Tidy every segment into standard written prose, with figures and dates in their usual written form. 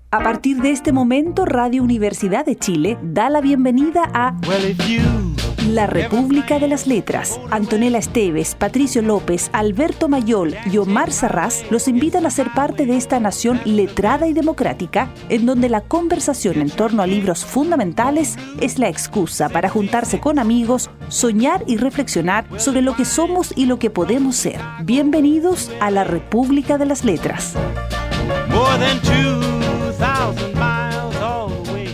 A partir de este momento, Radio Universidad de Chile da la bienvenida a La República de las Letras. Antonella Esteves, Patricio López, Alberto Mayol y Omar Sarraz los invitan a ser parte de esta nación letrada y democrática, en donde la conversación en torno a libros fundamentales es la excusa para juntarse con amigos, soñar y reflexionar sobre lo que somos y lo que podemos ser. Bienvenidos a La República de las Letras. More than 2,000 miles all the way.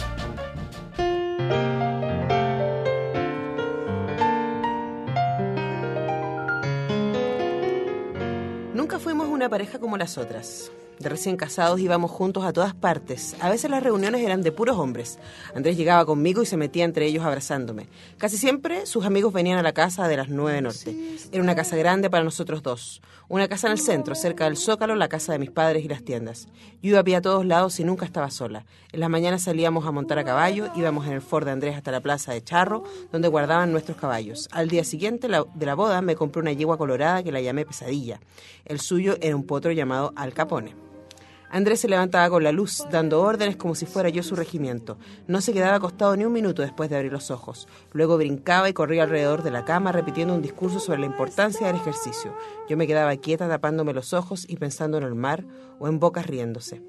Nunca fuimos una pareja como las otras. De recién casados íbamos juntos a todas partes. A veces las reuniones eran de puros hombres. Andrés llegaba conmigo y se metía entre ellos abrazándome. Casi siempre sus amigos venían a la casa de las 9 Norte. Era una casa grande para nosotros dos. Una casa en el centro, cerca del Zócalo, la casa de mis padres y las tiendas. Yo iba a pie a todos lados y nunca estaba sola. En las mañanas salíamos a montar a caballo, íbamos en el Ford de Andrés hasta la plaza de Charro, donde guardaban nuestros caballos. Al día siguiente de la boda me compré una yegua colorada que la llamé Pesadilla. El suyo era un potro llamado Al Capone. Andrés se levantaba con la luz, dando órdenes como si fuera yo su regimiento. No se quedaba acostado ni un minuto después de abrir los ojos. Luego brincaba y corría alrededor de la cama, repitiendo un discurso sobre la importancia del ejercicio. Yo me quedaba quieta, tapándome los ojos y pensando en el mar o en bocas riéndose.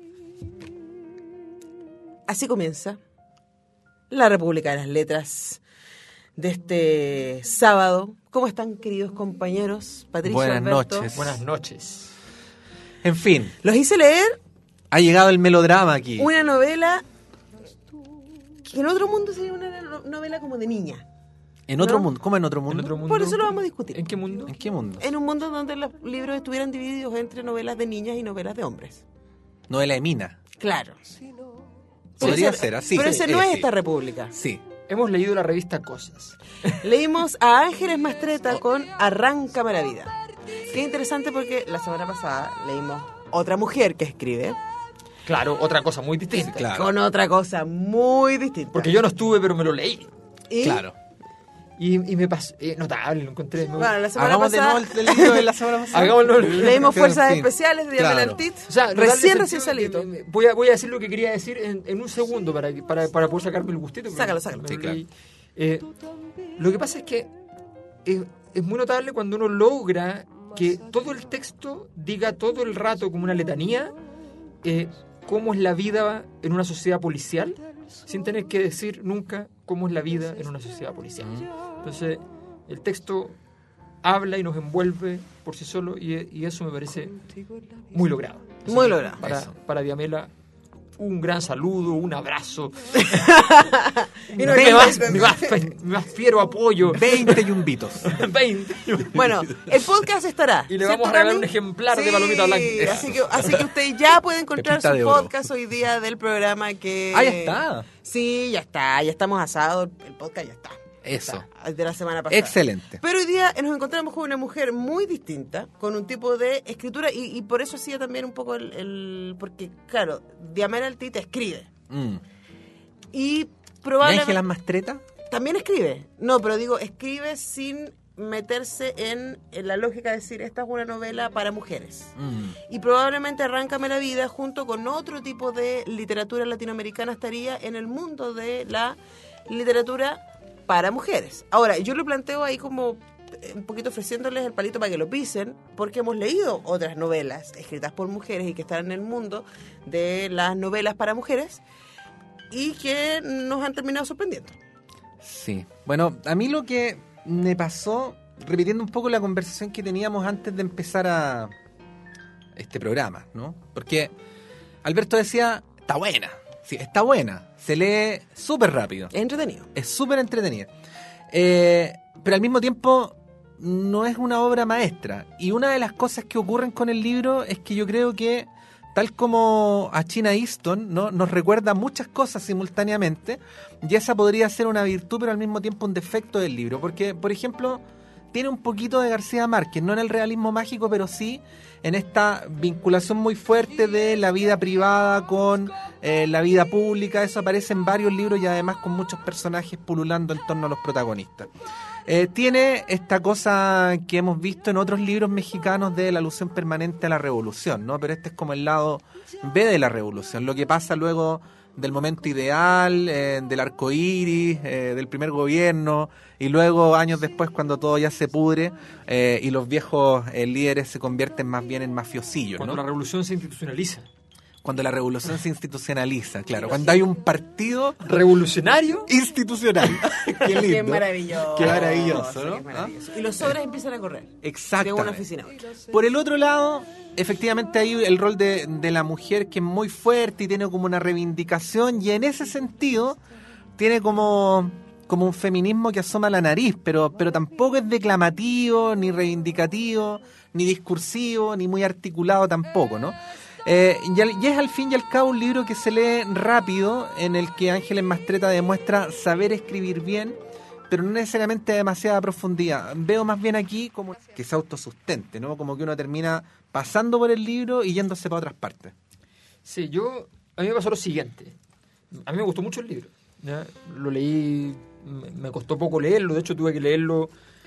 Así comienza La República de las Letras de este sábado. ¿Cómo están, queridos compañeros? Patricio, Buenas Alberto. noches. Buenas noches. En fin, Los hice leer ha llegado el melodrama aquí. una novela que en otro mundo sería una novela como de niña. ¿En otro ¿no? mundo? ¿Cómo en otro mundo? ¿En otro mundo? Por eso lo vamos a discutir. ¿En qué mundo? ¿En qué mundo? En un mundo donde los libros estuvieran divididos entre novelas de niñas y novelas de hombres. Novela de Mina. Claro. Podría ser así. Pero ese no es sí. esta república. Sí. Hemos leído la revista Cosas. Leímos a Ángeles Mastretta con Arráncame la vida. Qué interesante porque la semana pasada leímos Otra mujer que escribe Claro, otra cosa muy distinta. Claro. con otra cosa muy distinta. Porque yo no estuve, pero me lo leí. Y, Claro. Y me pasó. Notable, lo encontré. bueno, la semana Hagamos de pasada nuevo el libro de la semana pasada. Hagámoslo. leímos Pero, Fuerzas en fin, Especiales de Diamela claro. Artit. O sea, recién sentido salito. que voy a decir lo que quería decir en un segundo para poder sacarme el gustito. Sácalo. Me lo Sí, claro. leí. Lo que pasa es que es muy notable cuando uno logra que todo el texto diga todo el rato como una letanía cómo es la vida en una sociedad policial, sin tener que decir nunca cómo es la vida en una sociedad policial. Entonces, el texto habla y nos envuelve por sí solo y eso me parece muy logrado. Así Muy que logrado. Para Diamela, un gran saludo, un abrazo, Y no mi más fiero apoyo. 20 yumbitos. 20. Bueno, el podcast estará. Y le ¿cierto, vamos a regalar Cami? un ejemplar de Sí, palomita blanca. Así que usted ya puede encontrar Pepita su de oro. podcast hoy día del programa que... Ah, ya está. Sí, ya está. Ya estamos asados. El podcast ya está. Eso. Está, de la semana pasada. Excelente. Pero hoy día nos encontramos con una mujer muy distinta, con un tipo de escritura y por eso hacía también un poco porque, claro, Diamela Artit escribe. Y ¿Y probablemente... Ángeles Mastretta? También escribe. No, pero digo, escribe sin meterse en la lógica de decir, esta es una novela para mujeres. Y probablemente Arráncame la vida, junto con otro tipo de literatura latinoamericana, estaría en el mundo de la literatura para mujeres. Ahora, yo lo planteo ahí como un poquito ofreciéndoles el palito para que lo pisen, porque hemos leído otras novelas escritas por mujeres y que están en el mundo de las novelas para mujeres y que nos han terminado sorprendiendo. Sí. Bueno, a mí lo que me pasó, repitiendo un poco la conversación que teníamos antes de empezar a este programa, ¿no? Porque Alberto decía, está buena. Sí, está buena. Se lee súper rápido. Es entretenido. Es súper entretenida. Pero al mismo tiempo no es una obra maestra. Y una de las cosas que ocurren con el libro es que yo creo que, tal como a China Easton, ¿no?, nos recuerda muchas cosas simultáneamente, y esa podría ser una virtud, pero al mismo tiempo un defecto del libro. Porque, por ejemplo, tiene un poquito de García Márquez, no en el realismo mágico, pero sí en esta vinculación muy fuerte de la vida privada con la vida pública. Eso aparece en varios libros y además con muchos personajes pululando en torno a los protagonistas. tiene esta cosa que hemos visto en otros libros mexicanos de la alusión permanente a la revolución, ¿no? Pero este es como el lado B de la revolución, lo que pasa luego del momento ideal, del arco iris, del primer gobierno, y luego años después cuando todo ya se pudre y los viejos líderes se convierten más bien en mafiosillos, Cuando ¿no? la revolución se institucionaliza. Cuando la revolución se institucionaliza, claro, cuando hay un partido ¿Revolucionario? institucional. Qué lindo. Qué maravilloso. Qué maravilloso, Sí, ¿no? qué maravilloso. Y los sobres empiezan a correr. Exactamente. De una oficina a otra. Por el otro lado, efectivamente hay el rol de la mujer que es muy fuerte y tiene como una reivindicación, y en ese sentido tiene como un feminismo que asoma la nariz, pero tampoco es declamativo, ni reivindicativo, ni discursivo, ni muy articulado tampoco, ¿no? Y es al fin y al cabo un libro que se lee rápido, en el que Ángeles Mastretta demuestra saber escribir bien, pero no necesariamente de demasiada profundidad. Veo más bien aquí como que se autosustente, ¿no? Como que uno termina pasando por el libro y yéndose para otras partes. Sí, a mí me pasó lo siguiente. A mí me gustó mucho el libro, ¿ya? Lo leí, me costó poco leerlo, de hecho tuve que leerlo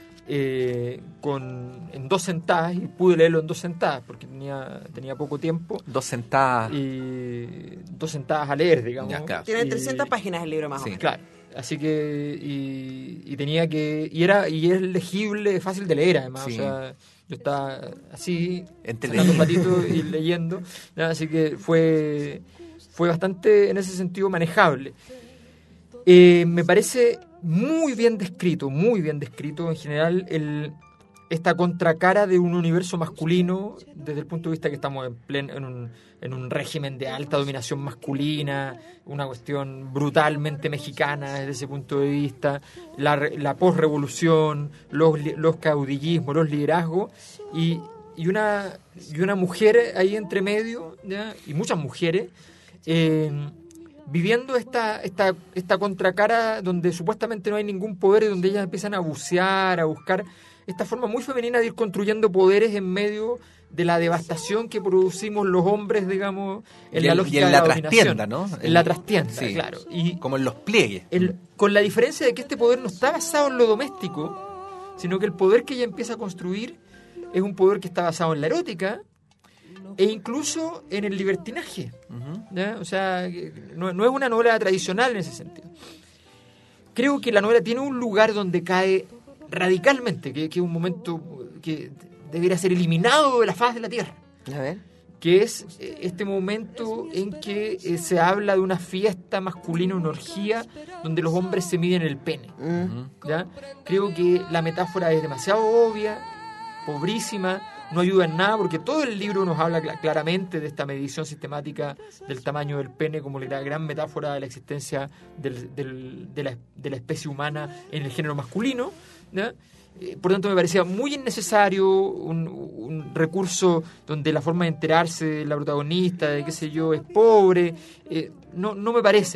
en 2 sentadas, y pude leerlo en 2 sentadas porque tenía poco tiempo. 2 sentadas. Y 2 sentadas a leer, digamos. Ya, claro. Tiene Y- 300 páginas el libro más o menos. Claro. Así que y tenía que y es legible, fácil de leer además, Sí. o sea, yo estaba así Entretenido. sacando un patito y leyendo, ¿ya? Así que fue bastante en ese sentido manejable. Me parece muy bien descrito en general esta contracara de un universo masculino, desde el punto de vista que estamos en un régimen de alta dominación masculina, una cuestión brutalmente mexicana desde ese punto de vista, la posrevolución, los caudillismos, los liderazgos, y una mujer ahí entre medio, ¿ya? Y muchas mujeres, viviendo esta contracara donde supuestamente no hay ningún poder y donde ellas empiezan a bucear, a buscar esta forma muy femenina de ir construyendo poderes en medio de la devastación que producimos los hombres, digamos, en la lógica y en de la la dominación. trastienda, ¿no? En la trastienda, Sí. claro. Y Como en los pliegues. con la diferencia de que este poder no está basado en lo doméstico, sino que el poder que ella empieza a construir es un poder que está basado en la erótica e incluso en el libertinaje. ¿Ya? O sea, no es una novela tradicional en ese sentido. Creo que la novela tiene un lugar donde cae radicalmente, que es un momento que debería ser eliminado de la faz de la Tierra, A ver. que es este momento en que se habla de una fiesta masculina, una orgía, donde los hombres se miden el pene. ¿Ya? Creo que la metáfora es demasiado obvia, pobrísima, no ayuda en nada, porque todo el libro nos habla claramente de esta medición sistemática del tamaño del pene como la gran metáfora de la existencia de la especie humana en el género masculino, ¿ya? Por tanto, me parecía muy innecesario un recurso donde la forma de enterarse de la protagonista, de qué sé yo, es pobre. No me parece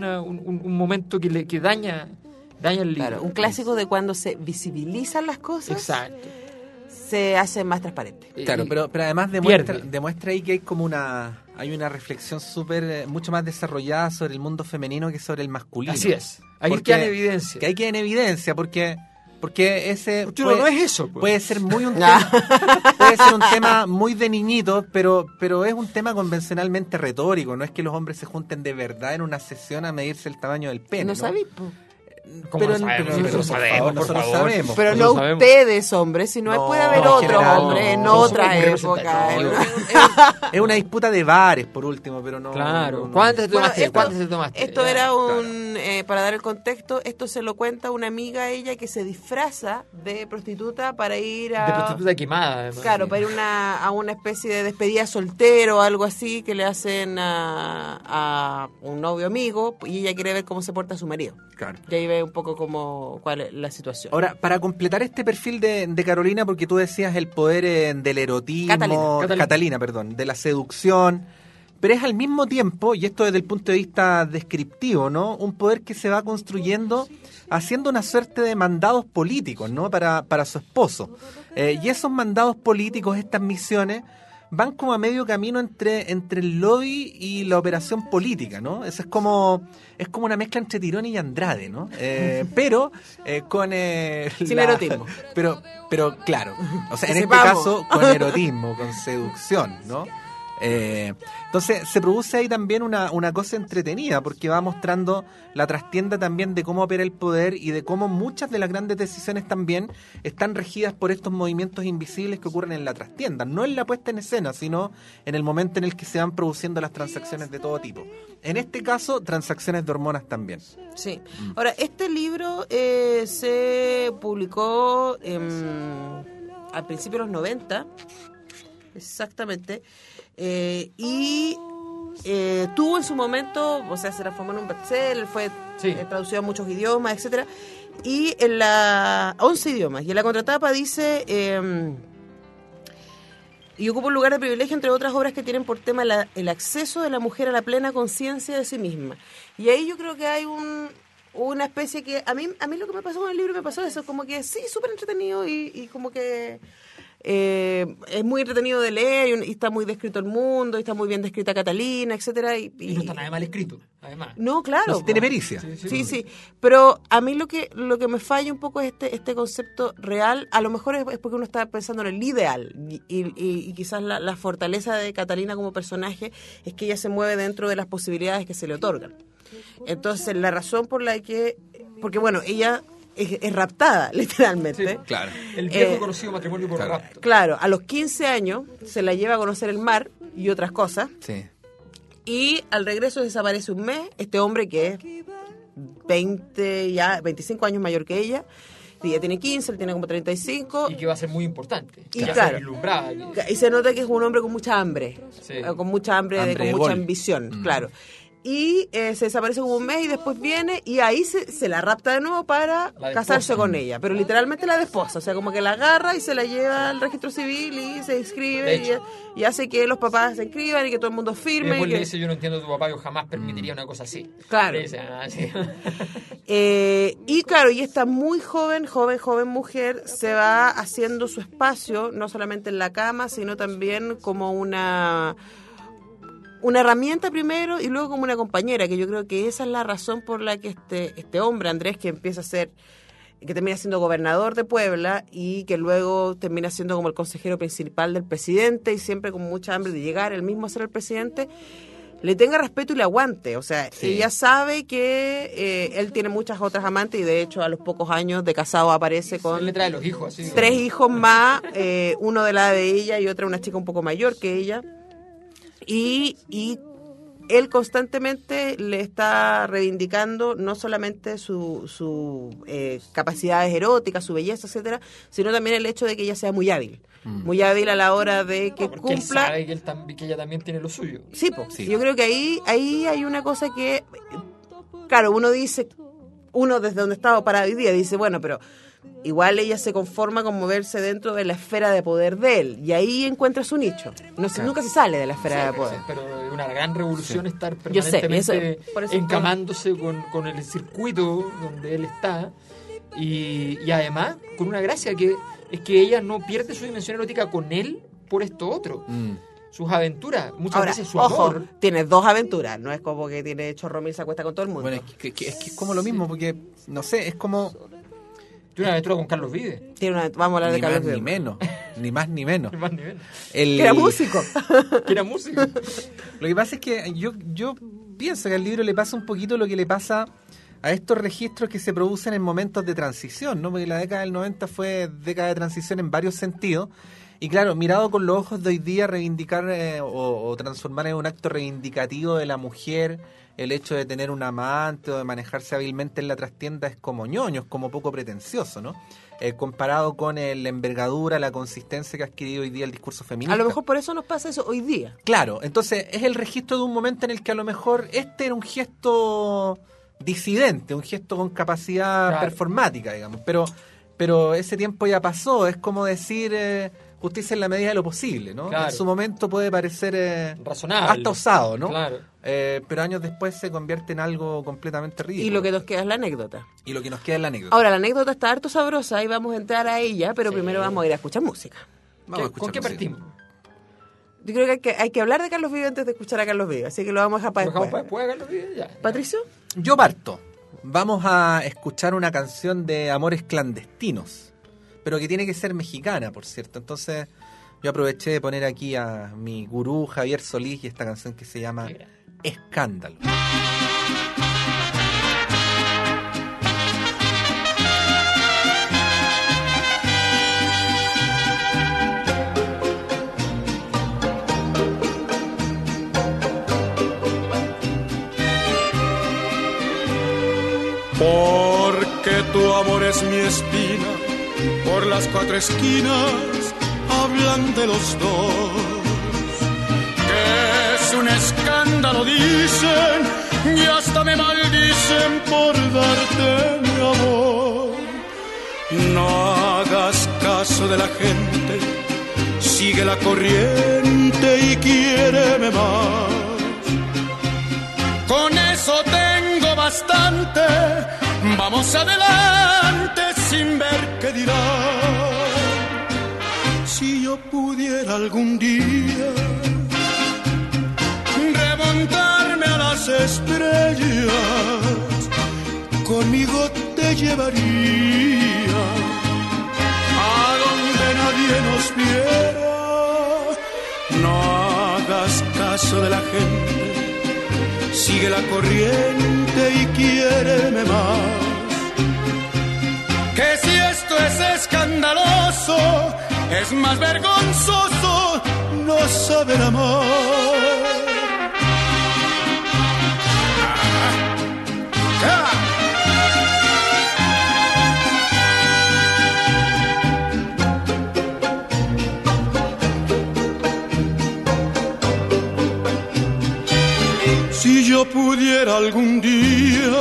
un momento que daña el libro. Claro, un clásico de cuando se visibilizan las cosas. Exacto. Se hacen más transparentes. Claro, pero además demuestra ahí que hay como una reflexión mucho más desarrollada sobre el mundo femenino que sobre el masculino. Así es. Ahí Porque- queda en evidencia. Que ahí queda en evidencia, porque ese Porque uno no es eso, pues. puede ser puede ser un tema muy de niñitos, pero es un tema convencionalmente retórico. No es que los hombres se junten de verdad en una sesión a medirse el tamaño del pene. ¿No ¿no? sabéis? Po? ¿Cómo Pero, lo sabemos? pero- Sí, pero lo por sabemos, favor, por nosotros favor. sabemos. Pero Lo no sabemos. ustedes, hombres, sino No, puede haber en otros general, hombres no. en No otras somos muy épocas. representativos. Es una disputa de bares, por último, pero no... Claro. no- ¿Cuántas te Bueno, tomaste? ¿Cuántas te tomaste? Esto Ya. era para dar el contexto, esto se lo cuenta una amiga a ella que se disfraza de prostituta para ir a... De prostituta quemada, además. Claro, para ir a una especie de despedida soltero o algo así que le hacen a un novio amigo, y ella quiere ver cómo se porta su marido. Claro. Y ahí ve un poco cuál es la situación. Ahora, para completar este perfil de Carolina, porque tú decías el poder del erotismo, Catalina, perdón, de la seducción, pero es al mismo tiempo, y esto desde el punto de vista descriptivo, ¿no? Un poder que se va construyendo haciendo una suerte de mandados políticos, ¿no? Para su esposo. Y esos mandados políticos, estas misiones, van como a medio camino entre el lobby y la operación política, ¿no? Eso es como una mezcla entre Tirón y Andrade, ¿no? Pero con sin erotismo. Pero claro, o sea, en este Sepamos. caso con erotismo, con seducción, ¿no? Entonces se produce ahí también una cosa entretenida, porque va mostrando la trastienda también de cómo opera el poder y de cómo muchas de las grandes decisiones también están regidas por estos movimientos invisibles que ocurren en la trastienda, no en la puesta en escena, sino en el momento en el que se van produciendo las transacciones de todo tipo. En este caso, transacciones de hormonas también. Sí. Ahora, este libro se publicó al principio de los 90, exactamente, y tuvo en su momento, o sea, se transformó en un bestseller, fue traducido a muchos idiomas, etcétera, y en la 11 idiomas, y en la contratapa dice y ocupa un lugar de privilegio entre otras obras que tienen por tema el acceso de la mujer a la plena conciencia de sí misma. Y ahí yo creo que hay una especie que a mí lo que me pasó con el libro me pasó eso, como que sí, súper entretenido y como que es muy entretenido de leer y está muy descrito el mundo, y está muy bien descrita Catalina, etcétera, y no está nada mal escrito, además. No, claro. No, tiene pericia. Sí. Pero a mí lo que me falla un poco es este concepto real. A lo mejor es porque uno está pensando en el ideal y quizás la fortaleza de Catalina como personaje es que ella se mueve dentro de las posibilidades que se le otorgan. Entonces, la razón por la que... Porque, bueno, ella... Es raptada, literalmente. Sí, claro. El viejo conocido matrimonio por rapto. Claro, a los 15 años se la lleva a conocer el mar y otras cosas. Sí. Y al regreso desaparece un mes. Este hombre que es 25 años mayor que ella. Ella tiene 15, él tiene como 35. Y que va a ser muy importante. Y claro, y se nota que es un hombre con mucha hambre. Sí. Con mucha hambre con mucha ambición, claro. Y se desaparece como un mes y después viene y ahí se la rapta de nuevo para casarse con ella, pero literalmente la desposa, o sea, como que la agarra y se la lleva al registro civil y se inscribe y hace que los papás se inscriban y que todo el mundo firme. Y después y le dice, yo no entiendo a tu papá, yo jamás permitiría una cosa así. Claro. Le dice, sí. Y claro, y esta muy joven mujer se va haciendo su espacio, no solamente en la cama, sino también como una herramienta primero y luego como una compañera, que yo creo que esa es la razón por la que este hombre, Andrés, que termina siendo gobernador de Puebla y que luego termina siendo como el consejero principal del presidente y siempre con mucha hambre de llegar él mismo a ser el presidente, le tenga respeto y le aguante. O sea, ella sabe que él tiene muchas otras amantes y de hecho a los pocos años de casado aparece con... Él le trae los hijos, así. 3 hijos más, uno de la edad de ella y otra una chica un poco mayor que ella. Y él constantemente le está reivindicando no solamente sus capacidades eróticas, su belleza, etcétera, sino también el hecho de que ella sea muy hábil. Muy hábil a la hora de que cumpla. Él sabe que ella también tiene lo suyo. Sí, pues. Sí. Yo creo que ahí hay una cosa que, claro, uno desde donde estaba parado hoy día, dice, bueno, pero igual ella se conforma con moverse dentro de la esfera de poder de él y ahí encuentra su nicho. Nunca se sale de la esfera de poder. Sí, pero es una gran revolución estar permanentemente encamándose con el circuito donde él está y además con una gracia que es que ella no pierde su dimensión erótica con él por esto otro. Sus aventuras, muchas veces su amor. Tiene 2 aventuras, no es como que tiene chorro mil, se acuesta con todo el mundo. Bueno, es que es como lo mismo, porque, no sé, es como... Tiene una aventura con Carlos Vives. Vamos a hablar de Carlos Vives. Ni menos, ni más ni menos. Que era músico. Lo que pasa es que yo pienso que al libro le pasa un poquito lo que le pasa a estos registros que se producen en momentos de transición, ¿no? Porque la década del 90 fue década de transición en varios sentidos. Y claro, mirado con los ojos de hoy día, reivindicar o transformar en un acto reivindicativo de la mujer el hecho de tener un amante o de manejarse hábilmente en la trastienda es como ñoño, es como poco pretencioso, ¿no? Comparado con la envergadura, la consistencia que ha adquirido hoy día el discurso feminista. A lo mejor por eso nos pasa eso hoy día. Claro, entonces es el registro de un momento en el que a lo mejor este era un gesto disidente, un gesto con capacidad performática, digamos, pero ese tiempo ya pasó, es como decir... justicia en la medida de lo posible, ¿no? Claro. En su momento puede parecer razonable, hasta osado, ¿no? Claro. Pero años después se convierte en algo completamente ridículo. Y lo que nos queda es la anécdota. Ahora, la anécdota está harto sabrosa y vamos a entrar a ella, pero primero vamos a ir a escuchar música. ¿Con qué partimos? Yo creo que hay que hablar de Carlos Vives antes de escuchar a Carlos Vives, así que lo vamos a dejar para ¿Lo dejamos después. para después de Carlos Vives? Ya. ¿Patricio? Yo parto. Vamos a escuchar una canción de Amores Clandestinos, pero que tiene que ser mexicana, por cierto. Entonces yo aproveché de poner aquí a mi gurú Javier Solís y esta canción que se llama Escándalo. Porque tu amor es mi espina, por las cuatro esquinas hablan de los dos. Que es un escándalo, dicen, y hasta me maldicen por darte mi amor. No hagas caso de la gente, sigue la corriente y quiéreme más. Con eso tengo bastante, vamos adelante sin ver qué dirán. Si yo pudiera algún día remontarme a las estrellas, conmigo te llevaría a donde nadie nos viera. No hagas caso de la gente, sigue la corriente y quiéreme más. Que si esto es escandaloso, es más vergonzoso no saber amar. Si yo pudiera algún día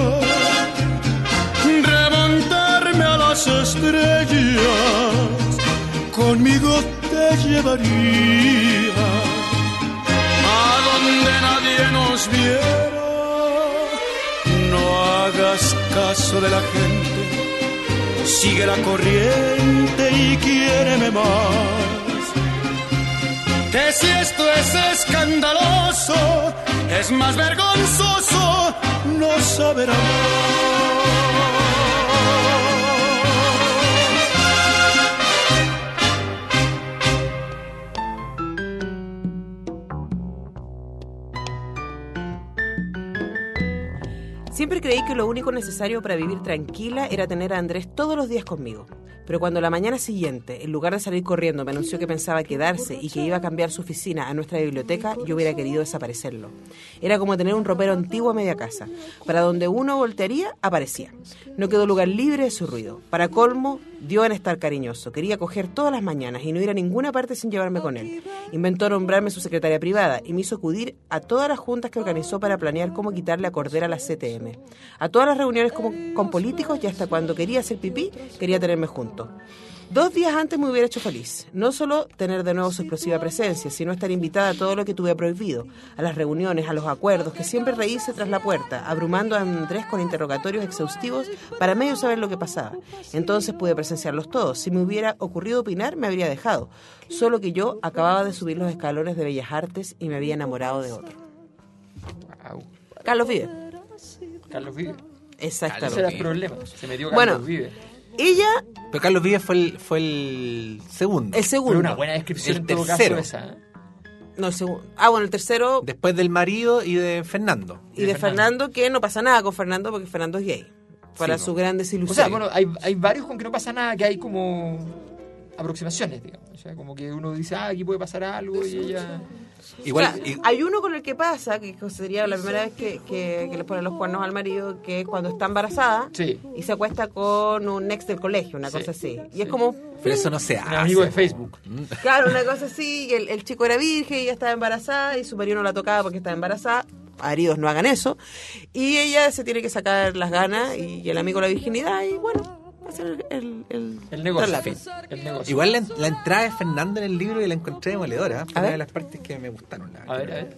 remontarme a las estrellas, conmigo te llevaría a donde nadie nos viera. No hagas caso de la gente, sigue la corriente y quiéreme más. Que si esto es escandaloso, es más vergonzoso no saber amar. Siempre creí que lo único necesario para vivir tranquila era tener a Andrés todos los días conmigo. Pero cuando la mañana siguiente, en lugar de salir corriendo, me anunció que pensaba quedarse y que iba a cambiar su oficina a nuestra biblioteca, yo hubiera querido desaparecerlo. Era como tener un ropero antiguo a media casa. Para donde uno voltearía, aparecía. No quedó lugar libre de su ruido. Para colmo, dio en estar cariñoso. Quería coger todas las mañanas y no ir a ninguna parte sin llevarme con él. Inventó nombrarme su secretaria privada y me hizo acudir a todas las juntas que organizó para planear cómo quitarle a Cordera a la CTM. A todas las reuniones con políticos y hasta cuando quería hacer pipí, quería tenerme junto. 2 días antes me hubiera hecho feliz. No solo tener de nuevo su explosiva presencia, sino estar invitada a todo lo que tuve prohibido, a las reuniones, a los acuerdos, que siempre reírse tras la puerta, abrumando a Andrés con interrogatorios exhaustivos para medio saber lo que pasaba. Entonces pude presenciarlos todos. Si me hubiera ocurrido opinar, me habría dejado. Solo que yo acababa de subir los escalones de Bellas Artes y me había enamorado de otro. Wow. Carlos Vives. Carlos Vives. Exactamente. Ese era el problema. Se metió Carlos Bueno, Vives. Ella, Pero Carlos Vives fue el segundo. el Pero segundo. una buena descripción El en todo tercero. caso esa. ¿Eh? No, el segundo. Ah, bueno, el tercero Después del marido y de Fernando. y de Fernando, que no pasa nada con Fernando porque Fernando es gay. Para Sí, su gran desilusión. O sea, bueno, hay varios con que no pasa nada, que hay como aproximaciones, digamos. O sea, como que uno dice, aquí puede pasar algo y ella... Igual, O sea, hay uno con el que pasa, que sería la primera vez que le ponen los cuernos al marido, que es cuando está embarazada Sí. y se acuesta con un ex del colegio, una Sí, cosa así. Y sí. es como, pero eso no se Un hace. amigo de Facebook. claro, una cosa así, y el chico era virgen y ella estaba embarazada y su marido no la tocaba porque estaba embarazada. Maridos no hagan eso. Y ella se tiene que sacar las ganas y el amigo la virginidad y bueno, hacer el negocio. traslate. El negocio. Igual la entrada de Fernando en el libro y la encontré demoledora. Fue A una ver. de las partes que me gustaron. A ver.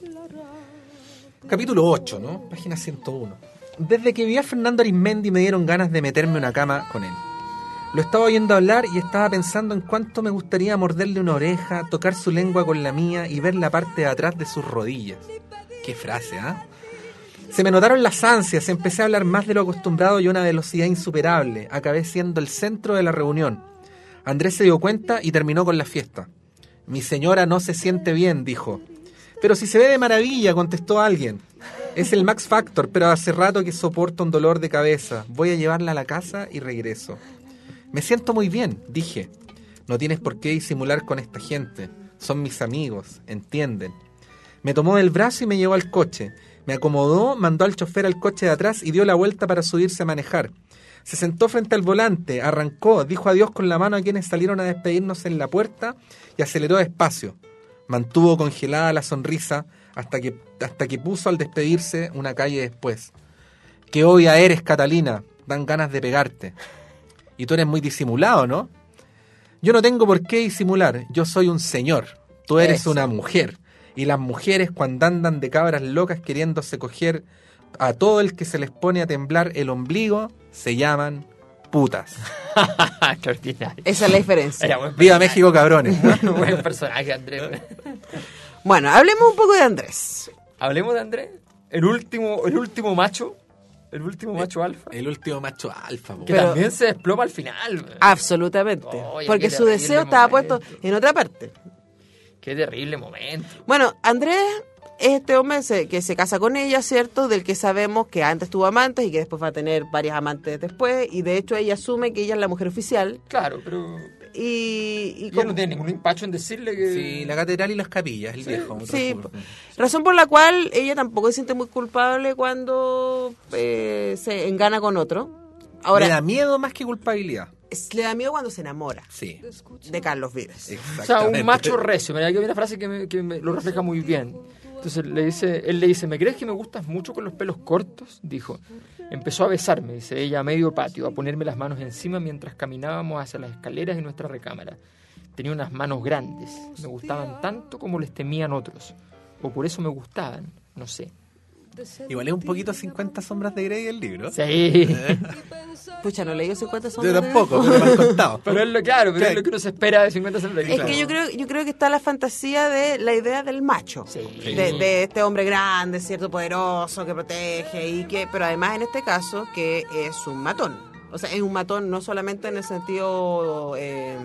Capítulo 8, ¿no? Página 101. Desde que vi a Fernando Arizmendi me dieron ganas de meterme en una cama con él. Lo estaba oyendo hablar y estaba pensando en cuánto me gustaría morderle una oreja, tocar su lengua con la mía y ver la parte de atrás de sus rodillas. Qué frase, ¿ah? Se me notaron las ansias, empecé a hablar más de lo acostumbrado y a una velocidad insuperable. Acabé siendo el centro de la reunión. Andrés se dio cuenta y terminó con la fiesta. Mi señora no se siente bien, dijo. Pero si se ve de maravilla, contestó alguien. Es el Max Factor, pero hace rato que soporto un dolor de cabeza. Voy a llevarla a la casa y regreso. Me siento muy bien, dije. No tienes por qué disimular con esta gente. Son mis amigos, entienden. Me tomó del brazo y me llevó al coche. Me acomodó, mandó al chofer al coche de atrás y dio la vuelta para subirse a manejar. Se sentó frente al volante, arrancó, dijo adiós con la mano a quienes salieron a despedirnos en la puerta y aceleró despacio. Mantuvo congelada la sonrisa hasta que puso al despedirse una calle después. Qué obvia eres, Catalina, dan ganas de pegarte. Y tú eres muy disimulado, ¿no? Yo no tengo por qué disimular, yo soy un señor, tú eres una mujer. Y las mujeres cuando andan de cabras locas queriéndose coger a todo el que se les pone a temblar el ombligo, se llaman putas. Extraordinario. Esa es la diferencia. Era buen ¡Viva México, cabrones! buen personaje, Andrés. Bueno, hablemos un poco de Andrés. Hablemos de Andrés. El último macho. El último macho alfa. El último macho alfa. Que Pero- también se desploma al final. Absolutamente. Oye, Porque qué su terrible deseo estaba momento. puesto en otra parte. Qué terrible momento. Bueno, Andrés es este hombre que se casa con ella, ¿cierto? Del que sabemos que antes tuvo amantes y que después va a tener varias amantes después. Y de hecho ella asume que ella es la mujer oficial. Claro, pero Y ella como- no tiene ningún empacho en decirle que... Sí, la catedral y las capillas, el viejo. otro Sí, furbo. razón por la cual ella tampoco se siente muy culpable cuando se engana con otro. Le Ahora, da miedo más que culpabilidad. le da miedo cuando se enamora Sí, de Carlos Vives. O sea, exactamente. un macho recio. Mira, aquí hay una frase que me lo refleja muy bien. Entonces él le dice, ¿me crees que me gustas mucho con los pelos cortos? Dijo. Empezó a besarme, dice ella, a medio patio, a ponerme las manos encima mientras caminábamos hacia las escaleras de nuestra recámara. Tenía unas manos grandes, me gustaban tanto como les temían otros. O por eso me gustaban, no sé. Igual es un poquito 50 sombras de Grey el libro. Sí. Pucha, no leí 50 Yo sombras de tampoco, pero me han contado. Pero es lo claro, pero es lo que uno se espera de 50 sombras. Es que yo creo que está la fantasía de la idea del macho. Sí. De este hombre grande, cierto, poderoso, que protege y que, pero además en este caso que es un matón. O sea, es un matón no solamente en el sentido Es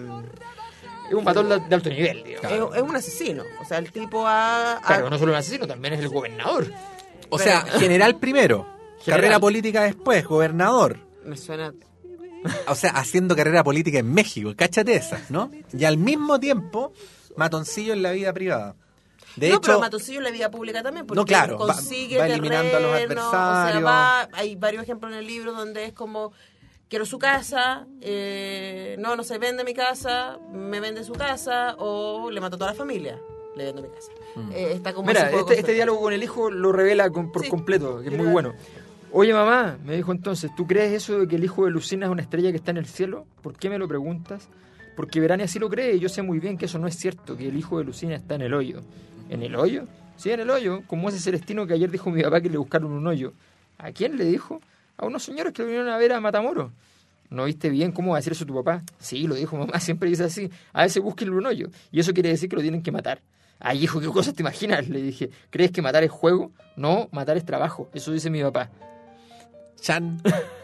un matón de alto nivel, digamos. es un asesino. O sea, el tipo ha Pero no solo un asesino, también es el gobernador. O sea, general primero, General. carrera política después, gobernador. me suena. O sea, haciendo carrera política en México, cáchate esas, ¿no? Y al mismo tiempo, matoncillo en la vida privada. De no, pero hecho, Matoncillo en la vida pública también, porque No, claro, va- consigue va eliminando a los terreno, o sea, adversarios. hay varios ejemplos en el libro donde es como quiero su casa, no se vende mi casa, me vende su casa, o le mato a toda la familia, le vendo mi casa. Está como Mira, ese juego este diálogo con el hijo lo revela por Sí. completo, que es muy Claro. bueno. Oye, mamá, me dijo entonces, ¿tú crees eso de que el hijo de Lucina es una estrella que está en el cielo? ¿Por qué me lo preguntas? Porque Verania sí lo cree y yo sé muy bien que eso no es cierto, que el hijo de Lucina está en el hoyo. ¿En el hoyo? Sí, en el hoyo, como ese celestino que ayer dijo mi papá que le buscaron un hoyo. ¿A quién le dijo? A unos señores que lo vinieron a ver a Matamoros. ¿No viste bien cómo va a decir eso tu papá? Sí, lo dijo mamá, siempre dice así. A veces búsquenle un hoyo. Y eso quiere decir que lo tienen que matar. Ay, hijo, ¿qué cosas te imaginas? Le dije. ¿Crees que matar es juego? No, matar es trabajo. Eso dice mi papá. Chan.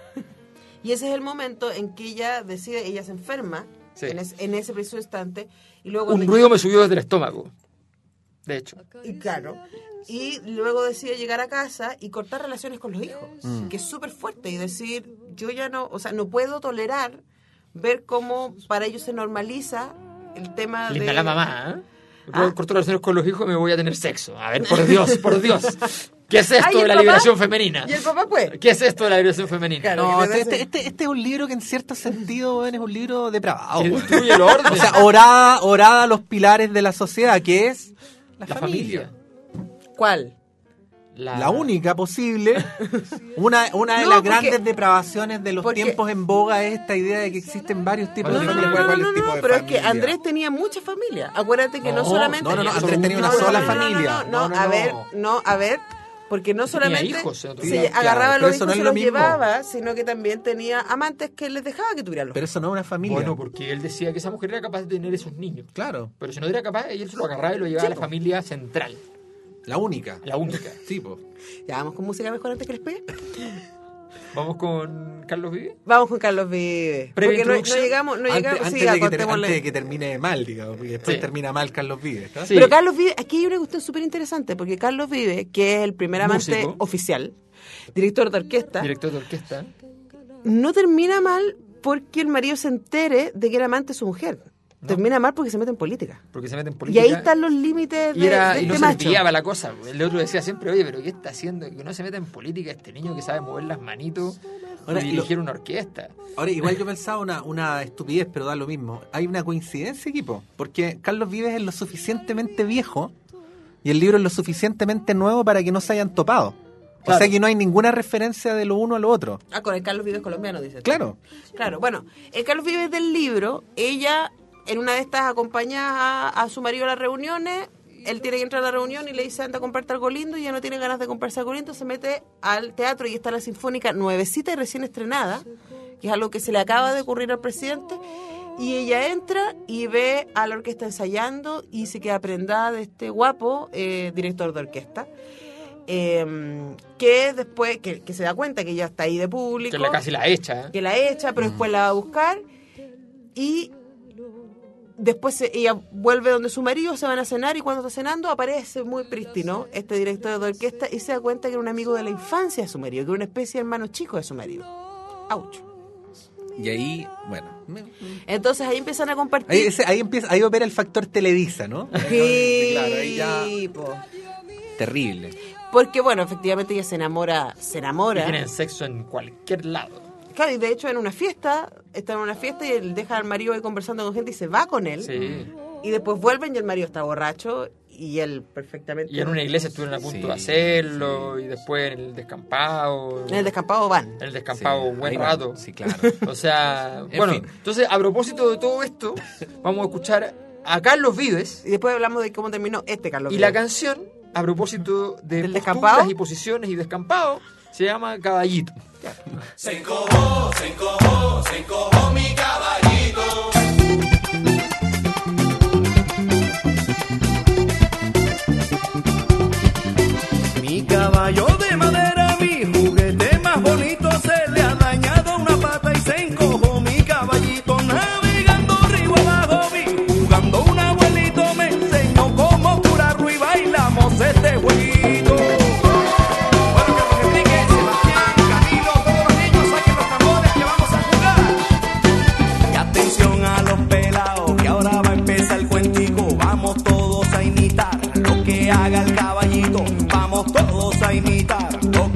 Y ese es el momento en que ella decide, ella se enferma, Sí. en ese preciso instante, y luego... Un ruido me subió desde el estómago. De hecho. Y claro, y luego decide llegar a casa y cortar relaciones con los hijos, que es súper fuerte, y decir, yo ya no, o sea, no puedo tolerar ver cómo para ellos se normaliza el tema Linda de... la mamá, ¿eh? Ah. Corto relaciones con los hijos y me voy a tener sexo. A ver, por Dios, por Dios. ¿Qué es esto Ay, ¿y de el la papá? liberación femenina? Y el papá pues... ¿Qué es esto de la liberación femenina? Claro. No, que este es un libro que en cierto sentido weón, es un libro depravado. Que weón. destruye el orden. O sea, orada a los pilares de la sociedad, que es la familia. ¿Cuál? La única posible. Una de No, las porque- grandes depravaciones de los porque- tiempos en boga es esta idea de que existen varios tipos No, de no, familia. no, ¿Cuál no, es el tipo de pero es que familia? Andrés tenía mucha familia. Acuérdate que no No, solamente... no, Andrés tenía una sola familia. No, No, a ver, Porque no solamente hijos, ¿no? se Claro, agarraba a pero los eso hijos no y se es lo los mismo. llevaba, sino que también tenía amantes que les dejaba que tuvieran los Pero hijos. eso no es una familia. Bueno, porque él decía que esa mujer era capaz de tener esos niños. Claro, Pero si no era capaz, él se lo agarraba y lo llevaba a la familia central, la única. la única. Sí, pues. Ya vamos con música mejor antes que les pegue. Vamos con Carlos Vive. Vamos con Carlos Vive. Breve Porque no introducción. llegamos, Antes, sí, de ya, que contémosle. antes de que termine mal, digamos, porque después Sí. termina mal Carlos Vives. ¿no? Sí. Pero Carlos Vive, aquí hay una cuestión súper interesante, porque Carlos Vive, que es el primer amante Músico. oficial, director de orquesta, Director de orquesta. no termina mal porque el marido se entere de que era amante de su mujer. No. Termina mal porque se mete en política. Porque se mete en Y política. ahí están los límites de, Y, era, de y no este se le macho. pillaba la cosa. El otro decía siempre, oye, pero ¿qué está haciendo? Que no se meta en política este niño que sabe mover las manitos Ahora, y y dirigir una orquesta. Ahora, igual yo pensaba una estupidez, pero da lo mismo. Hay una coincidencia, equipo, porque Carlos Vives es lo suficientemente viejo y el libro es lo suficientemente nuevo para que no se hayan topado. O Claro. sea que no hay ninguna referencia de lo uno a lo otro. Ah, con el Carlos Vives colombiano, dice. Claro. Claro, bueno, el Carlos Vives del libro, ella en una de estas acompaña a su marido a las reuniones, él tiene que entrar a la reunión y le dice anda a comprarte algo lindo y ella no tiene ganas de comprarse algo lindo, se mete al teatro y está la Sinfónica nuevecita y recién estrenada, que es algo que se le acaba de ocurrir al presidente, y ella entra y ve a la orquesta ensayando y se queda prendada de este guapo director de orquesta. Que después, que se da cuenta que ella está ahí de público, Que casi la echa. ¿eh? que la echa, pero después la va a buscar y después ella vuelve donde su marido, se van a cenar y cuando está cenando aparece muy prístino este director de orquesta y se da cuenta que era un amigo de la infancia de su marido, que era una especie de hermano chico de su marido. ¡Auch! Y ahí, bueno. Entonces ahí empiezan a compartir. Ahí opera el factor Televisa, ¿no? Sí, Claro, ahí ya. po. Terrible. Porque bueno, efectivamente ella se enamora. Y tienen sexo en cualquier lado. Claro, y de hecho en una fiesta, está en una fiesta y él deja al marido ahí conversando con gente y se va con él. Sí. Y después vuelven y el marido está borracho y él perfectamente. Y en una iglesia estuvieron a punto Sí, de hacerlo. Y después en el descampado. En el descampado van. En el descampado Sí, un buen ahí va. rato. Sí, claro. O sea, En bueno, fin. entonces a propósito de todo esto, vamos a escuchar a Carlos Vives Y después hablamos de cómo terminó este Carlos y Vives. la canción, a propósito de ¿Del posturas descampado? y posiciones y descampado, se llama Caballito. Mi caballo de madera, mi juguete más bonito, se le ha dañado una pata y se encojó mi caballito. Navegando río abajo, vi jugando un abuelito, me enseñó cómo curarlo y bailamos este jueguito. Bueno, que nos explique Sebastián, Camilo, todos los niños, saquen los tambores que vamos a jugar. Y atención a los pelados, que ahora va a empezar el cuentico. Vamos todos a imitar lo que haga el caballito. Vamos todos a imitar lo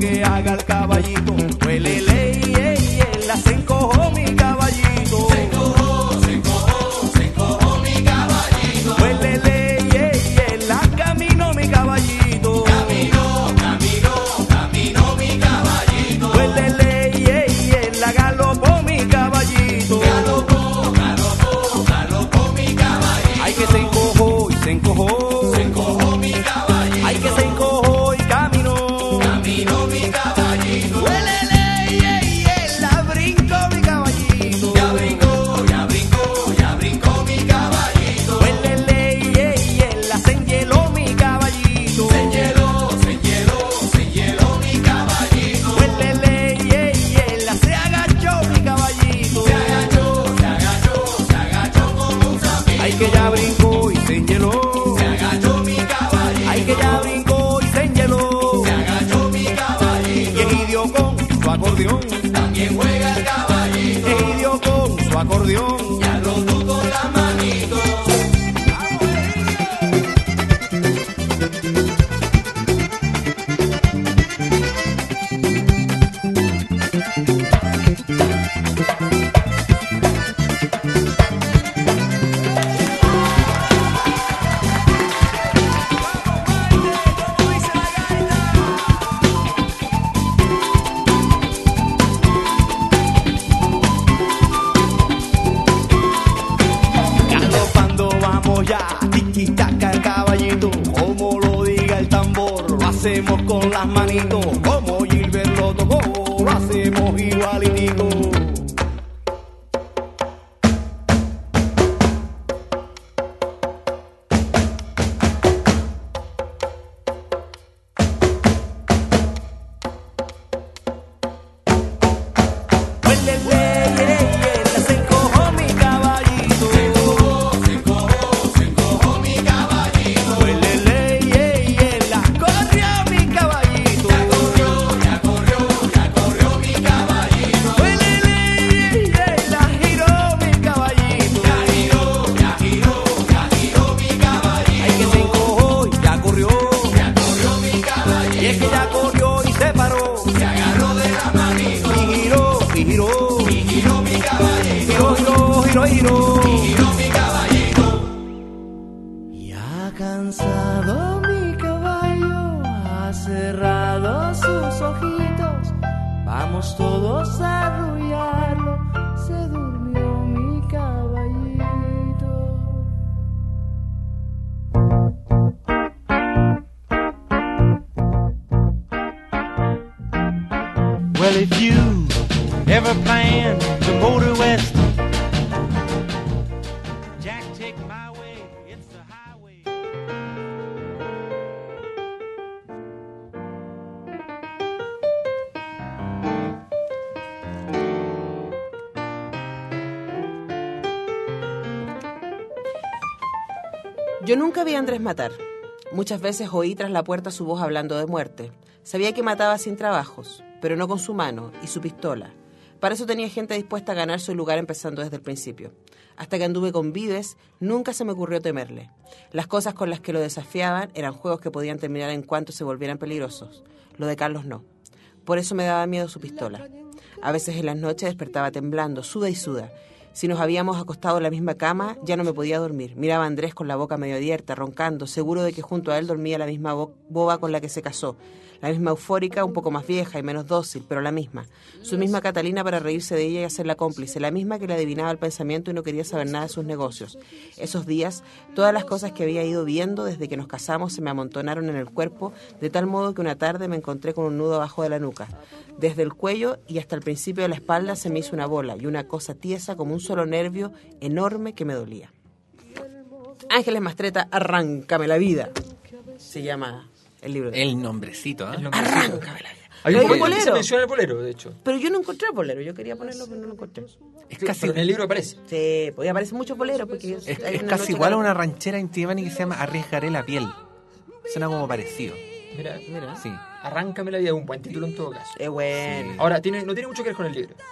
hacemos con las manitos, como Gilbert lo tocó, lo hacemos igualitito. Well, if you ever plan to motor west, Jack, take my way, it's the highway. Yo nunca vi a Andrés matar. Muchas veces oí tras la puerta su voz hablando de muerte. Sabía que mataba sin trabajos, pero no con su mano y su pistola. Para eso tenía gente dispuesta a ganar su lugar empezando desde el principio. Hasta que anduve con Vives, nunca se me ocurrió temerle. Las cosas con las que lo desafiaban eran juegos que podían terminar en cuanto se volvieran peligrosos. Lo de Carlos no. Por eso me daba miedo su pistola. A veces en las noches despertaba temblando, suda y suda. Si nos habíamos acostado en la misma cama, ya no me podía dormir. Miraba a Andrés con la boca medio abierta, roncando, seguro de que junto a él dormía la misma boba con la que se casó. La misma eufórica, un poco más vieja y menos dócil, pero la misma. Su misma Catalina para reírse de ella y hacerla cómplice. La misma que le adivinaba el pensamiento y no quería saber nada de sus negocios. Esos días, todas las cosas que había ido viendo desde que nos casamos se me amontonaron en el cuerpo, de tal modo que una tarde me encontré con un nudo abajo de la nuca. Desde el cuello y hasta el principio de la espalda se me hizo una bola y una cosa tiesa como un solo nervio enorme que me dolía. Ángeles Mastretta, Arráncame la vida. Se llama el libro. El nombrecito, ¿eh? Arráncame la vida. Hay Hay un un bolero. Se bolero. menciona el bolero, de hecho. Pero yo no encontré bolero. Yo quería ponerlo, pero no lo encontré. Es casi, Pero en el libro aparece. Sí, pues aparecen muchos boleros. Porque es hay una casi noche igual a que- una ranchera intimani que se llama Arriesgaré la piel. Suena como parecido. Mira, Mira, Sí. Arráncame la vida, un buen título en todo caso. es bueno. Ahora, no tiene mucho que ver con el libro.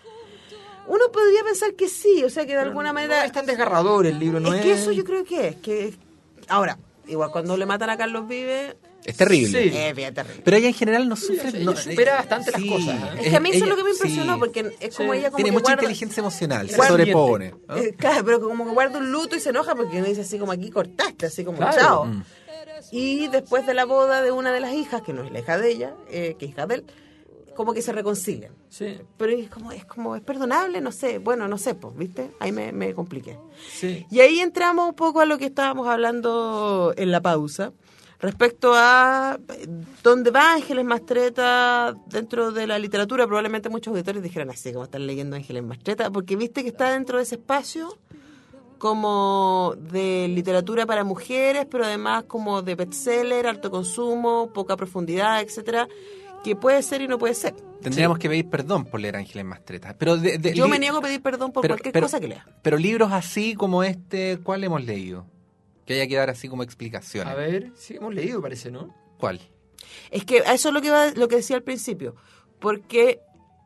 Uno podría pensar que sí, o sea que de Pero alguna no manera... es tan desgarrador el libro, no es... que eso yo creo que es. Que... Ahora, igual cuando le matan a Carlos Vives, Es terrible. Sí. es bien terrible. Pero ella en general no sufre. Ella no, supera bastante las cosas, ¿eh? Es que a mí eso es lo que me ella- impresionó, sí. porque es como Sí. ella como Tiene que mucha guarda... inteligencia emocional, se Guarda- sobrepone. ¿no? Claro, pero como que guarda un luto y se enoja porque uno dice así como aquí cortaste, así como Claro. chao. Mm. Y después de la boda de una de las hijas, que no es la hija de ella, que es hija de él, como que se reconcilian. Sí, Pero es perdonable, no sé, bueno, no sé, pues, ¿viste? Ahí me compliqué. sí. Y ahí entramos un poco a lo que estábamos hablando en la pausa, respecto a dónde va Ángeles Mastretta dentro de la literatura. Probablemente muchos auditores dijeran así, como están leyendo Ángeles Mastretta, porque viste que está dentro de ese espacio como de literatura para mujeres, pero además como de bestseller, alto consumo, poca profundidad, etcétera, que puede ser y no puede ser. Tendríamos que pedir perdón por leer Ángeles Mastretta. Pero Yo me niego a pedir perdón por cualquier cosa que lea. Pero libros así como este, ¿cuál hemos leído? Que haya que dar así como explicaciones. A ver, sí, hemos leído, parece, ¿no? ¿Cuál? Es que a eso es lo que decía al principio, porque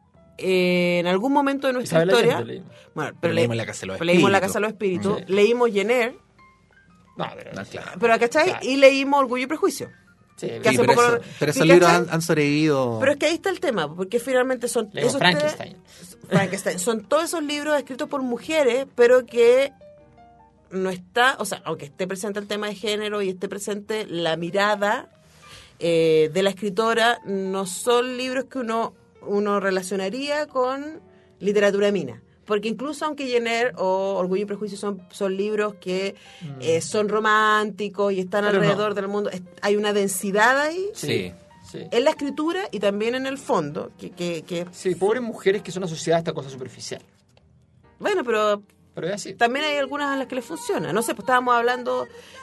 en algún momento de nuestra Isabel historia, Allende leímos. bueno, Pero leímos La Casa de los leímos La Espíritus. Casa de los Espíritus, Sí. leímos Jenner, No, pero... No, claro. pero ¿cachai? Claro. Y leímos Orgullo y Prejuicio. Sí, Que hace pero, poco pero esos ¿cachai? libros han sobrevivido. Pero es que ahí está el tema, porque finalmente son leímos esos Frankenstein. Frankenstein. Son todos esos libros escritos por mujeres, pero que no está, o sea, aunque esté presente el tema de género y esté presente la mirada de la escritora, no son libros que uno relacionaría con literatura mina. Porque incluso aunque Jenner o Orgullo y Prejuicio son libros que son románticos y están Pero alrededor del mundo, hay una densidad ahí Sí. Sí. en la escritura y también en el fondo. Que Sí, pobres mujeres que son asociadas a esta cosa superficial. bueno, pero Pero es así. también hay algunas a las que les funciona. No sé, pues estábamos hablando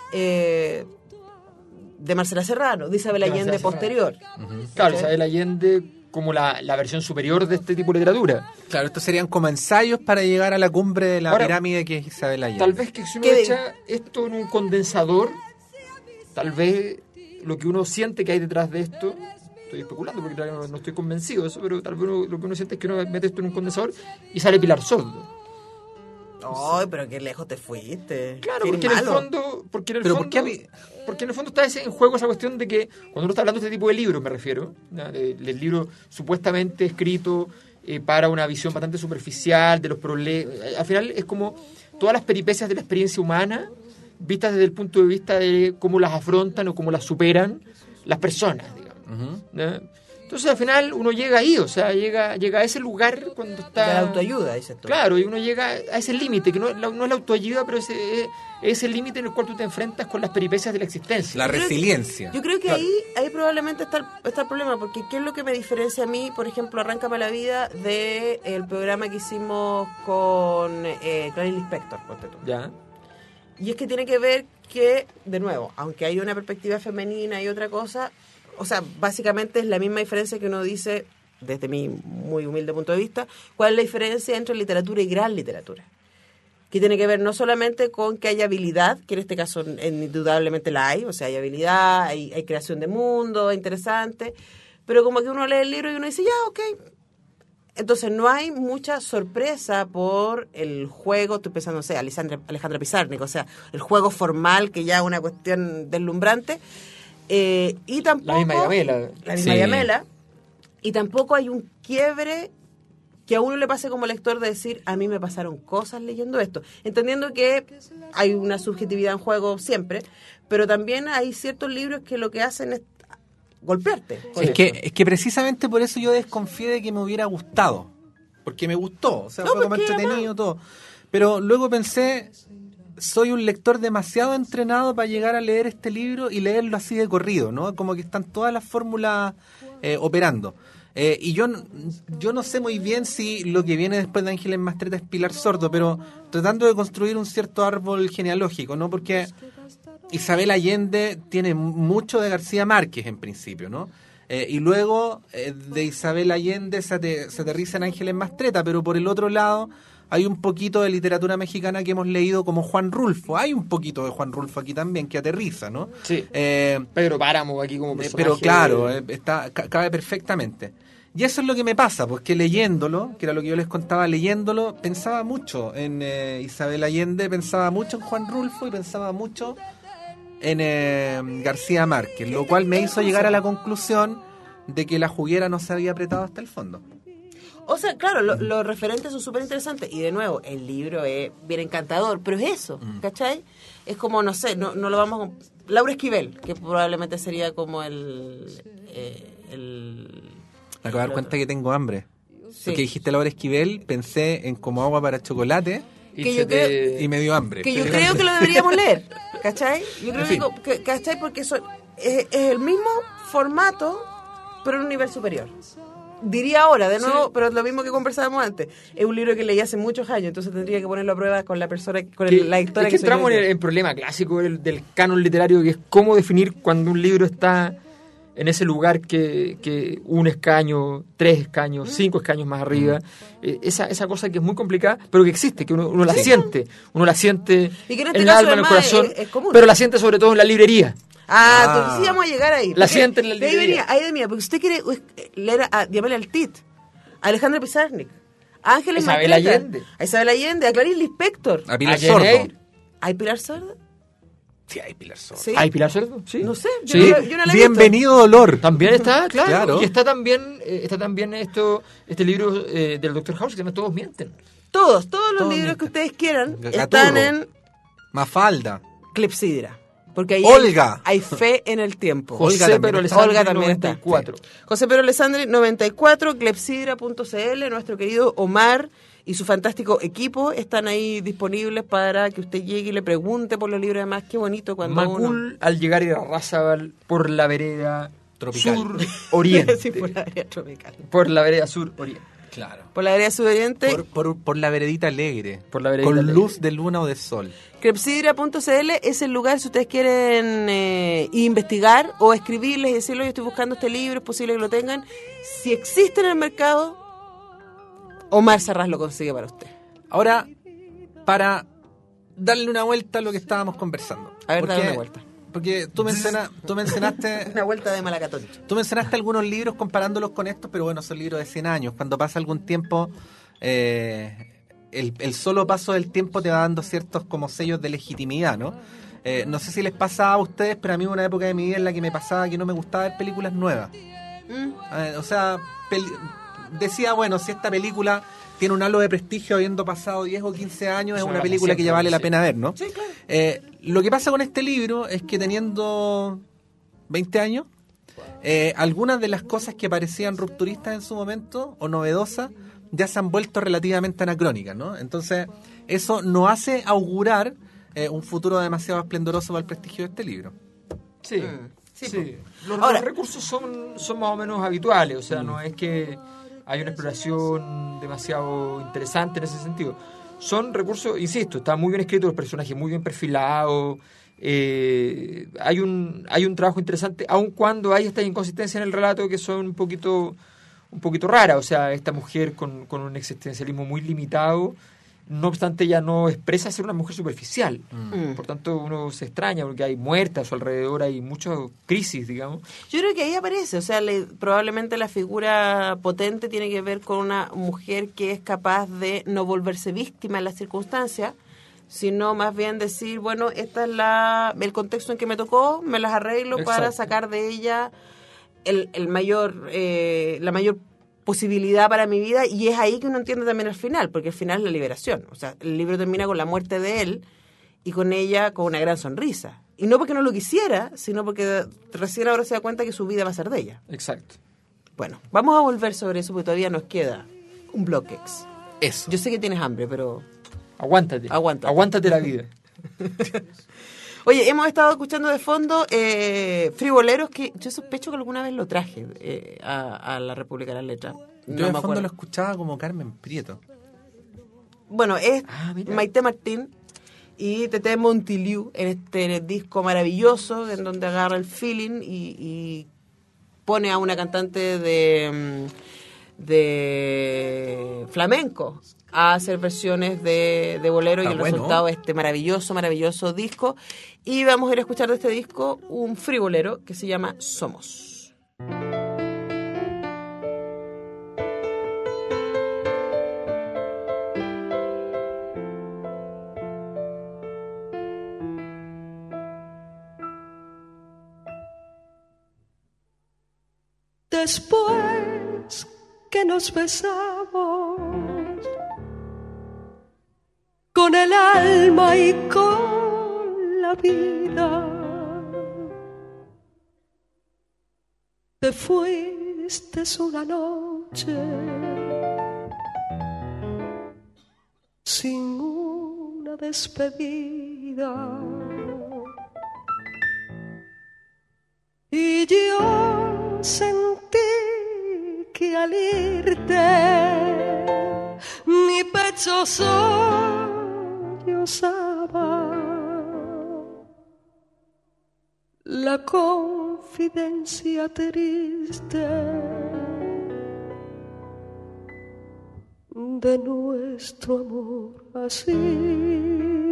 de Marcela Serrano, de Isabel De Allende Marcela posterior. Claro, ¿Sí? Isabel Allende como la versión superior de este tipo de literatura. Claro, estos serían como ensayos para llegar a la cumbre de la Ahora, pirámide que es Isabel Allende. Tal vez que si uno ¿Qué? echa esto en un condensador, tal vez lo que uno siente que hay detrás de esto, estoy especulando porque todavía no estoy convencido de eso, pero tal vez lo que uno siente es que uno mete esto en un condensador y sale Pilar Sordo. Ay, pero qué lejos te fuiste. Claro, Qué porque en el malo. fondo, porque en el Pero fondo, ¿por qué a mí- porque en el fondo está en juego esa cuestión de que cuando uno está hablando de este tipo de libros, me refiero, ¿ya? Del libro supuestamente escrito para una visión bastante superficial de los problemas, al final es como todas las peripecias de la experiencia humana vistas desde el punto de vista de cómo las afrontan o cómo las superan las personas, digamos. ¿Ya? Entonces al final uno llega ahí, o sea, llega a ese lugar cuando está... De la autoayuda, dices tú. Claro, y uno llega a ese límite, que no es la autoayuda, pero es el límite en el cual tú te enfrentas con las peripecias de la existencia. La Yo creo que- resiliencia. Yo creo que Claro. ahí probablemente está el problema, porque ¿qué es lo que me diferencia a mí, por ejemplo, Arráncame la vida, del programa que hicimos con Clarice Lispector, ponte tú? ¿Ya? Y es que tiene que ver que, de nuevo, aunque hay una perspectiva femenina y otra cosa, o sea, básicamente es la misma diferencia que uno dice, desde mi muy humilde punto de vista, cuál es la diferencia entre literatura y gran literatura. Que tiene que ver no solamente con que haya habilidad, que en este caso indudablemente la hay, o sea, hay habilidad, hay creación de mundo, interesante, pero como que uno lee el libro y uno dice, ya, ok. Entonces no hay mucha sorpresa por el juego, estoy pensando, no sé, Alejandra Pizarnik, o sea, el juego formal que ya es una cuestión deslumbrante, y tampoco... La misma Yamela. La misma Sí. Yamela, y tampoco hay un quiebre que a uno le pase como lector de decir, a mí me pasaron cosas leyendo esto, entendiendo que hay una subjetividad en juego siempre, pero también hay ciertos libros que lo que hacen es golpearte. con Es eso. que desgraciadamente por eso yo desconfié de que me hubiera gustado. Porque me gustó, o sea, No, fue como porque entretenido todo. Pero luego pensé, soy un lector demasiado entrenado para llegar a leer este libro y leerlo así de corrido, ¿no? Como que están todas las fórmulas operando. Y yo no sé muy bien si lo que viene después de Ángeles Mastreta es Pilar Sordo, pero tratando de construir un cierto árbol genealógico, ¿no? Porque Isabel Allende tiene mucho de García Márquez en principio, ¿no? Y luego de Isabel Allende se aterriza en Ángeles Mastreta, pero por el otro lado hay un poquito de literatura mexicana que hemos leído como Juan Rulfo. Hay un poquito de Juan Rulfo aquí también que aterriza, ¿no? Sí. Pedro Páramo aquí como personaje. Pero claro, cabe perfectamente. Y eso es lo que me pasa, pues que leyéndolo, que era lo que yo les contaba, leyéndolo, pensaba mucho en Isabel Allende, pensaba mucho en Juan Rulfo y pensaba mucho en García Márquez, lo cual me hizo llegar a la conclusión de que la juguera no se había apretado hasta el fondo. O sea, claro, los referentes son súper interesantes. Y de nuevo, el libro es bien encantador, pero es eso, ¿cachai? Es como, no sé, no lo vamos a... Laura Esquivel, que probablemente sería como el Me acabo de dar cuenta que tengo hambre. sí. Porque dijiste Laura Esquivel, pensé en como agua para chocolate Y que se yo te- y me dio hambre. Que yo creo que lo deberíamos leer, ¿cachai? Yo creo En fin. que ¿cachai? Porque es el mismo formato, pero en un nivel superior. Diría ahora, de nuevo, pero es lo mismo que conversábamos antes. Es un libro que leí hace muchos años, entonces tendría que ponerlo a prueba con la persona, con la historia es que soy entramos yo. en el problema clásico del canon literario, que es cómo definir cuando un libro está en ese lugar que un escaño, 3 escaños, 5 escaños más arriba. Esa cosa que es muy complicada, pero que existe, que uno la siente. Uno la siente Y que en en este el caso, alma, en el además, corazón, es común. pero la siente sobre todo en la librería. Entonces sí vamos a llegar ahí. La Porque siente en la de ahí librería. venía, porque usted quiere leer a Diamela Altit, a Alejandra Pizarnik, a Ángeles Isabel Mastreta, Allende. a Isabel Allende, a Clarice Lispector. A Pilar A Jane Sordo. Eyre. ¿Hay Pilar Sordo? Sí, hay Pilar Sordo. Sí. ¿Hay Pilar Sordo? Sí. No sé, yo Sí. no la he visto. Bienvenido Dolor. También está, claro. Claro. Y está también este libro del Dr. House que se llama Todos mienten. Todos los Todos libros que mienten. ustedes quieran Gaturro. están en Mafalda. Clepsidra. Porque ahí Olga. hay fe en el tiempo. José Pedro Alessandri, Olga también 94. está. José Pedro Alessandri, 94, clepsidra.cl, nuestro querido Omar y su fantástico equipo están ahí disponibles para que usted llegue y le pregunte por los libros. Además, qué bonito cuando Macul al llegar a Irarrázaval por la vereda Tropical. sur-oriente. Sí, por la vereda tropical. Por la vereda sur-oriente. Claro. Por la vereda sudoriente. Por la veredita alegre. Por la veredita con alegre. luz de luna o de sol. Clepsidra.cl es el lugar si ustedes quieren investigar o escribirles y decirle, yo estoy buscando este libro, es posible que lo tengan. Si existe en el mercado, Omar Sarraz lo consigue para usted. Ahora, para darle una vuelta a lo que estábamos conversando. A ver, dale una vuelta. Porque tú mencionaste... Una vuelta de Malacatónico. Tú mencionaste algunos libros comparándolos con estos, pero bueno, son libros de 100 años. Cuando pasa algún tiempo, el solo paso del tiempo te va dando ciertos como sellos de legitimidad, ¿no? No sé si les pasaba a ustedes, pero a mí hubo una época de mi vida en la que me pasaba que no me gustaba ver películas nuevas. O sea, decía, bueno, si esta película tiene un halo de prestigio habiendo pasado 10 o 15 años, es una película que ya vale la pena ver, ¿no? Sí, claro. Lo que pasa con este libro es que teniendo 20 años, algunas de las cosas que parecían rupturistas en su momento o novedosas ya se han vuelto relativamente anacrónicas, ¿no? Entonces, eso no hace augurar un futuro demasiado esplendoroso para el prestigio de este libro. Sí, Sí, sí. Ahora- Los recursos son más o menos habituales, o sea, no es que hay una exploración demasiado interesante en ese sentido. Son recursos, insisto, está muy bien escrito, los personajes muy bien perfilados, hay un trabajo interesante, aun cuando hay esta inconsistencia en el relato que son un poquito raras, o sea, esta mujer con un existencialismo muy limitado, no obstante ella no expresa ser una mujer superficial, por tanto uno se extraña porque hay muertes a su alrededor, hay muchas crisis, digamos. Yo creo que ahí aparece, o sea, probablemente la figura potente tiene que ver con una mujer que es capaz de no volverse víctima en las circunstancias, sino más bien decir, bueno, esta es el contexto en que me tocó, me las arreglo para Exacto. sacar de ella la mayor posibilidad para mi vida, y es ahí que uno entiende también el final, porque el final es la liberación. O sea, el libro termina con la muerte de él y con ella con una gran sonrisa. Y no porque no lo quisiera, sino porque recién ahora se da cuenta que su vida va a ser de ella. Exacto. Bueno, vamos a volver sobre eso porque todavía nos queda un bloquex. Eso. Yo sé que tienes hambre, pero... Aguántate. Aguántate. Aguántate la vida. Oye, hemos estado escuchando de fondo Friboleros, que yo sospecho que alguna vez lo traje a la República de las Letras. Yo No en me fondo acuerdo. lo escuchaba como Carmen Prieto. Bueno, es mira. Maite Martín y Tete Montiliu en este disco maravilloso en donde agarra el feeling y pone a una cantante de flamenco a hacer versiones de bolero, y Está el bueno. resultado es este maravilloso disco. Y vamos a ir a escuchar de este disco un fribolero que se llama Somos. Después que nos besamos con el alma y con la vida, te fuiste una noche sin una despedida, y yo sentí que al irte mi pecho sollozaba, la confidencia triste de nuestro amor así.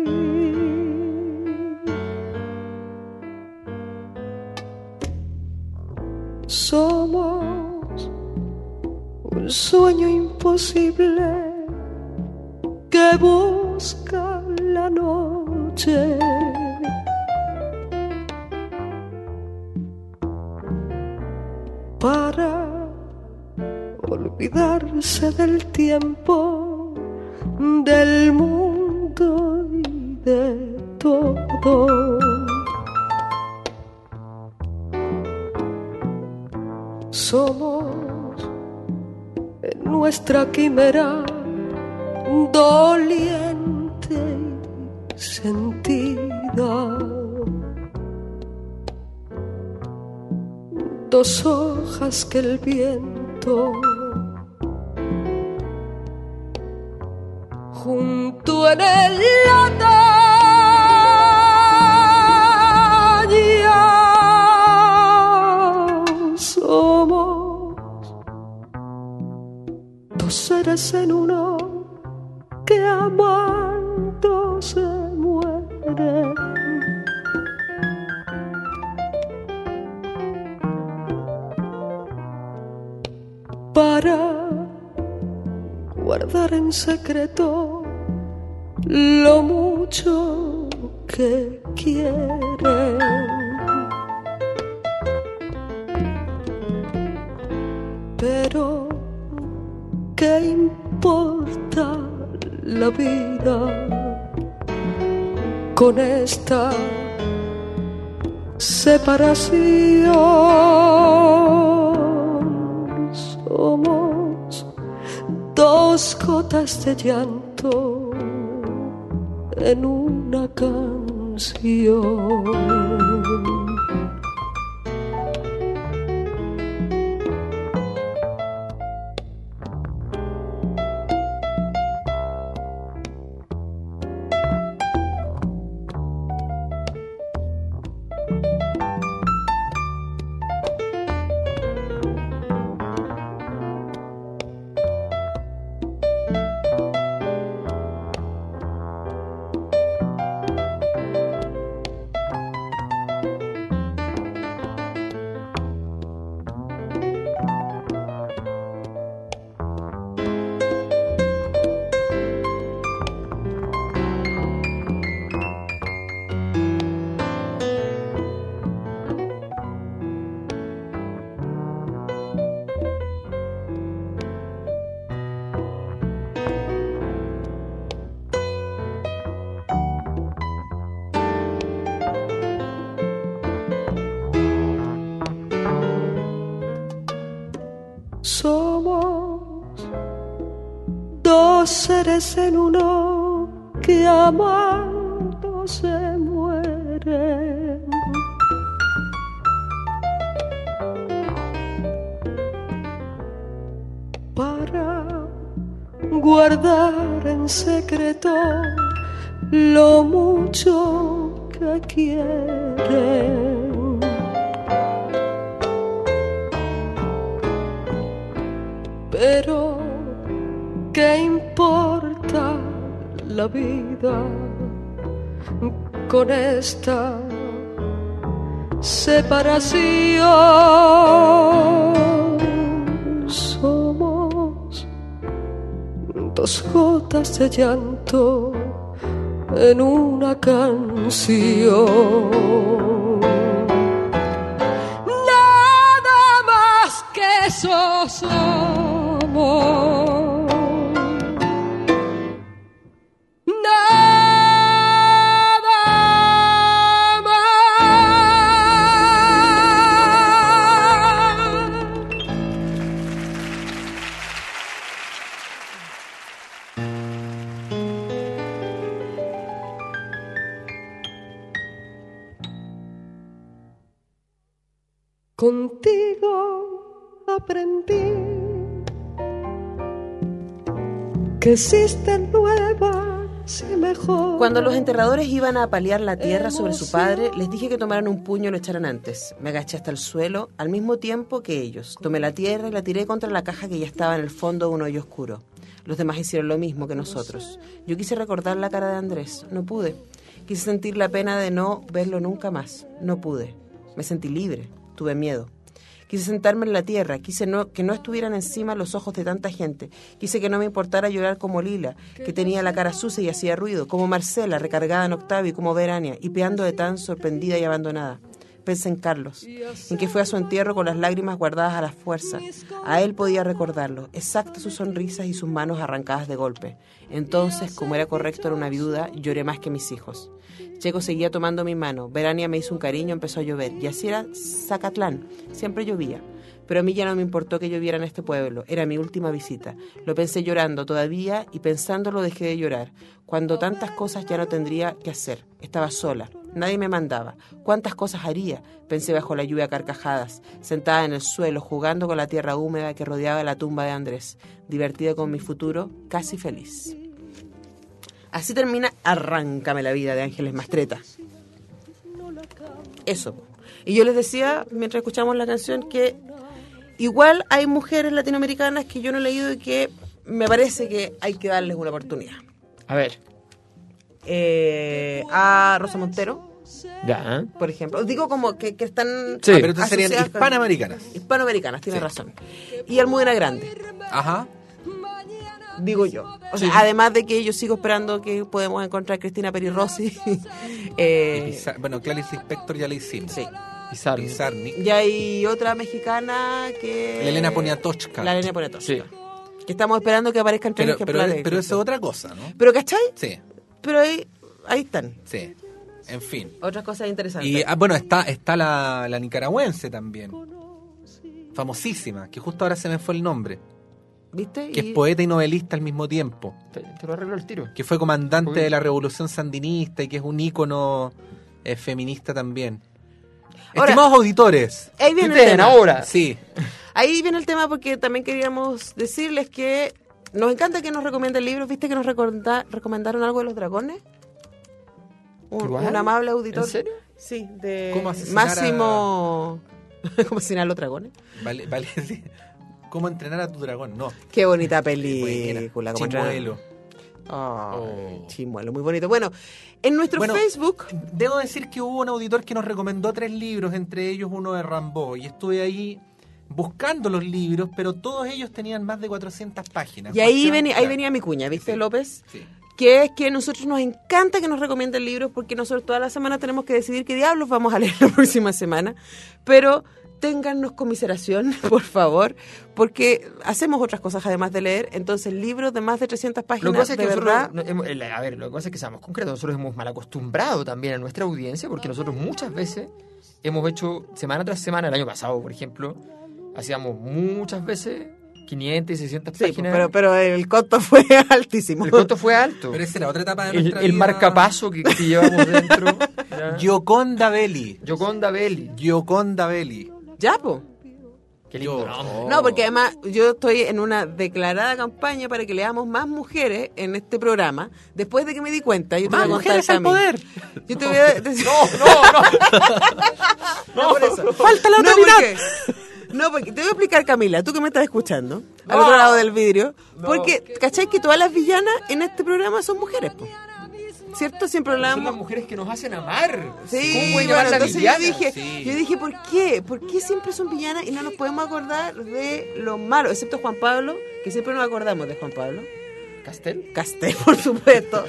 Somos un sueño imposible que busca la noche para olvidarse del tiempo, del mundo y de todo. somos en nuestra quimera doliente y sentida. Dos hojas que el viento junto en el lataña. Somos dos seres en uno que amando se mueren. Para guardar en secreto lo mucho que quieren. Pero ¿qué importa la vida con esta separación? Somos dos gotas de llanto en una canción. Somos dos seres en uno que amando se mueren. Para guardar en secreto lo mucho que quieren. Pero ¿qué importa la vida con esta separación? Somos dos gotas de llanto en una canción. Nada más que eso somos. Contigo aprendí que existen nuevas y mejores. Cuando los enterradores iban a paliar la tierra sobre su padre, les dije que tomaran un puño y lo echaran antes. Me agaché hasta el suelo al mismo tiempo que ellos. Tomé la tierra y la tiré contra la caja que ya estaba en el fondo de un hoyo oscuro. Los demás hicieron lo mismo que nosotros. Yo quise recordar la cara de Andrés. No pude. Quise sentir la pena de no verlo nunca más. No pude. Me sentí libre. Tuve miedo. Quise sentarme en la tierra, quise que no estuvieran encima los ojos de tanta gente. Quise que no me importara llorar como Lila, que tenía la cara sucia y hacía ruido, como Marcela, recargada en Octavio, y como Verania, hipeando de tan sorprendida y abandonada. Pensé en Carlos, en que fue a su entierro con las lágrimas guardadas a la fuerza. A él podía recordarlo, exacto sus sonrisas y sus manos arrancadas de golpe. Entonces, como era correcto, era una viuda, lloré más que mis hijos. Checo seguía tomando mi mano. Verania me hizo un cariño, empezó a llover. Y así era Zacatlán, siempre llovía. Pero a mí ya no me importó que lloviera en este pueblo. Era mi última visita. Lo pensé llorando todavía y pensándolo dejé de llorar. Cuando tantas cosas ya no tendría que hacer. Estaba sola. Nadie me mandaba. ¿Cuántas cosas haría? Pensé bajo la lluvia a carcajadas, sentada en el suelo, jugando con la tierra húmeda que rodeaba la tumba de Andrés, divertida con mi futuro, casi feliz. Así termina Arráncame la vida de Ángeles Mastretta. Eso. Y yo les decía, mientras escuchamos la canción, que igual hay mujeres latinoamericanas que yo no he leído y que me parece que hay que darles una oportunidad. A ver. A Rosa Montero, Ya. por ejemplo. Digo como que están... Sí. Pero entonces serían asociadas con- hispanoamericanas. Hispanoamericanas, tiene Sí. razón. Y Almudena Grande, Ajá. digo yo. O sea, además de que yo sigo esperando que podemos encontrar Cristina Peri Rossi. Bueno, Clarice Lispector ya le hicimos. Sí. Pizarro. Pizarnik. Y hay otra mexicana que... La Elena Poniatowska. La Elena Poniatowska. Sí. Que estamos esperando que aparezcan tres ejemplares. Pero eso es otra cosa, ¿no? ¿Pero cachai? Sí, Pero ahí están. sí. En fin. Otras cosas interesantes. Y bueno, está la nicaragüense también. Famosísima, que justo ahora se me fue el nombre. ¿Viste? Que es poeta y novelista al mismo tiempo. Te lo arreglo el tiro. Que fue comandante Uy. de la revolución sandinista y que es un ícono feminista también. Ahora- Estimados auditores. Ahí viene ¿Qué el ven tema. ahora? Sí. Ahí viene el tema porque también queríamos decirles que nos encanta que nos recomienden libros. ¿Viste que nos recomendaron algo de los dragones? ¿Igual? Un amable auditor. ¿En serio? Sí, de ¿Cómo asesinar Máximo... ¿Cómo asesinar a los dragones? Vale, sí. ¿Cómo entrenar a tu dragón? No. Qué bonita Buena. película. ¿Cómo Chimuelo. Ay, Chimuelo, muy bonito. Bueno, en nuestro Bueno, Facebook... Debo decir que hubo un auditor que nos recomendó 3 libros, entre ellos uno de Rimbaud, y estuve ahí buscando los libros, pero todos ellos tenían más de 400 páginas. Y ahí Cuestión- venía mi cuña, ¿viste, Sí. López? Sí. Que es que a nosotros nos encanta que nos recomienden libros porque nosotros toda la semana tenemos que decidir qué diablos vamos a leer la próxima semana, pero téngannos conmiseración, por favor, porque hacemos otras cosas además de leer, entonces libros de más de 300 Lo páginas, que pasa es que de nosotros, verdad... a ver, lo que pasa es que seamos concretos, nosotros hemos mal acostumbrado también a nuestra audiencia, porque nosotros muchas veces hemos hecho semana tras semana, el año pasado, por ejemplo, hacíamos muchas veces 500 y 600 Sí, páginas. pero el costo fue altísimo. El costo fue alto. Pero esa era otra etapa de El nuestra vida. marcapaso que llevamos dentro. era Gioconda Belli. Gioconda Belli. Gioconda Belli. Ya, po. Qué lindo Yo- nombre. No, porque además yo estoy en una declarada campaña para que leamos más mujeres en este programa. Después de que me di cuenta, yo te ¡Más voy a contar, mujeres al Cami. poder! Yo te voy a decir... No, por eso. ¡Falta la No, otra mitad! porque te voy a explicar, Camila, tú que me estás escuchando, al otro lado del vidrio, porque, ¿cachai que todas las villanas en este programa son mujeres, po? ¿Cierto? Siempre Son las hablamos... mujeres que nos hacen amar. Sí, ¿Cómo pueden bueno, llamarla entonces villana? Sí. yo dije, ¿por qué? ¿Por qué siempre son villanas y no nos podemos acordar de lo malo? Excepto Juan Pablo, que siempre nos acordamos de Juan Pablo. ¿Castel? Castel, por supuesto.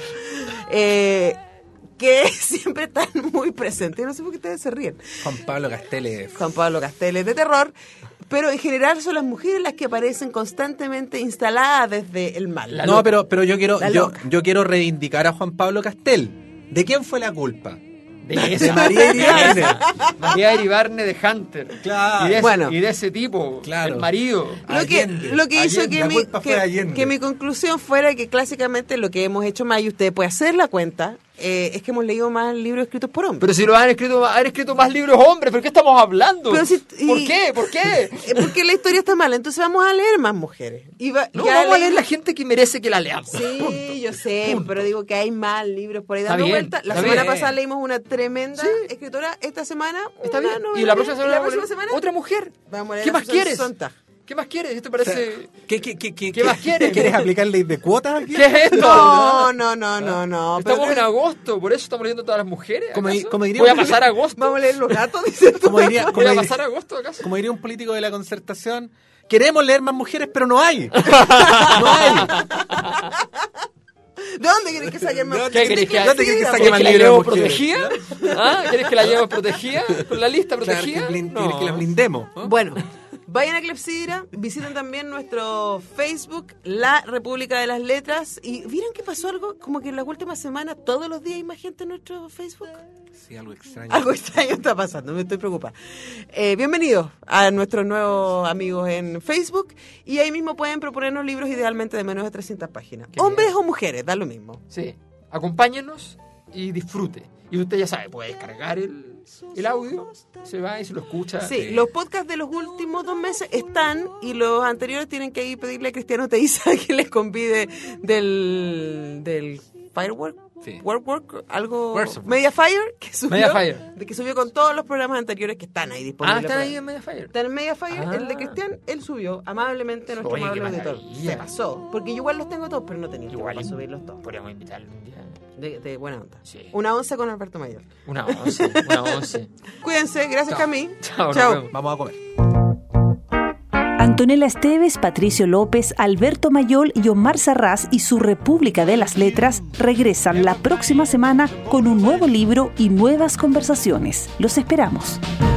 Que siempre están muy presentes. No sé por qué ustedes se ríen. Juan Pablo Casteles. Juan Pablo Castel es de terror, pero en general son las mujeres las que aparecen constantemente instaladas desde el mal. No, pero yo quiero La loca. yo quiero reivindicar a Juan Pablo Castel. ¿De quién fue la culpa? De María Iribarne. María Iribarne de Hunter. Claro. Y de, Bueno. y de ese tipo. Claro. El marido. Lo que hizo Allende, que la mi, culpa fue de Allende. que mi conclusión fuera que clásicamente lo que hemos hecho más, y usted puede hacer la cuenta, es que hemos leído más libros escritos por hombres. Pero si lo han escrito más libros hombres, ¿pero qué estamos hablando? Pero si- ¿Por y- qué? ¿Por qué? Porque la historia está mala, entonces vamos a leer más mujeres. No, ya vamos a leí- leer la gente que merece que la leamos. Sí, yo sé, pero digo que hay más libros por ahí Está dando bien, vueltas. La está semana bien. pasada leímos una tremenda escritora, esta semana Está una bien. novela. Y la próxima semana, ¿Y la próxima semana? otra mujer. Vamos a leer ¿Qué a más Susan quieres? Sontag. ¿Qué más quieres? ¿Esto parece...? ¿Qué más quieres? ¿Quieres aplicar ley de cuotas aquí? ¿Qué es esto? No. Estamos pero- en agosto, por eso estamos leyendo todas las mujeres. Como ¿acaso? como diría Voy a un- pasar agosto. Vamos a leer los gatos, dice tú. Como diría, Voy a pasar agosto, ¿acaso? como diría un político de la Concertación, queremos leer más mujeres, pero no hay. No hay. ¿De dónde quieres que saquemos? ¿Qué querés que ¿Dónde querés que ¿Querés saque más que la libros de llevemos mujeres? protegida? ¿Ah? ¿Quieres que la llevemos protegida? ¿Con la lista Claro, protegida? ¿quieres que la blindemos? ¿no? Bueno, vayan a Clepsidra, visiten también nuestro Facebook, La República de las Letras. ¿Y vieron que pasó algo? Como que en las últimas semanas todos los días hay más gente en nuestro Facebook. Sí, algo extraño. Algo extraño está pasando, me estoy preocupada. Bienvenidos a nuestros nuevos amigos en Facebook y ahí mismo pueden proponernos libros idealmente de menos de 300 páginas. Qué Hombres bien. o mujeres, da lo mismo. Sí, acompáñenos y disfrute. Y usted ya sabe, puede descargar el audio, se va y se lo escucha. Sí, los podcasts de los últimos 2 meses están y los anteriores tienen que ir pedirle a Cristiano Teiza que les convide del Firework. Sí. Work, algo Workshop. Mediafire que subió, Mediafire. de que subió con todos los programas anteriores que están ahí disponibles. ¿Están para- ahí en Mediafire? Está en Mediafire, Ah. el de Cristian, él subió amablemente nuestro Oye, qué amable auditor. maravilla. Se pasó, porque yo igual los tengo todos, pero no tenía tiempo Igual para subirlos todos. podríamos invitarlo un día. De buena onda. Sí. Una 11 con Alberto Mayor. Una 11, una 11. Cuídense, gracias Chao. Camí. Chao, nos Chao. vemos. Vamos a comer. Antonella Esteves, Patricio López, Alberto Mayol y Omar Sarraz y su República de las Letras regresan la próxima semana con un nuevo libro y nuevas conversaciones. Los esperamos.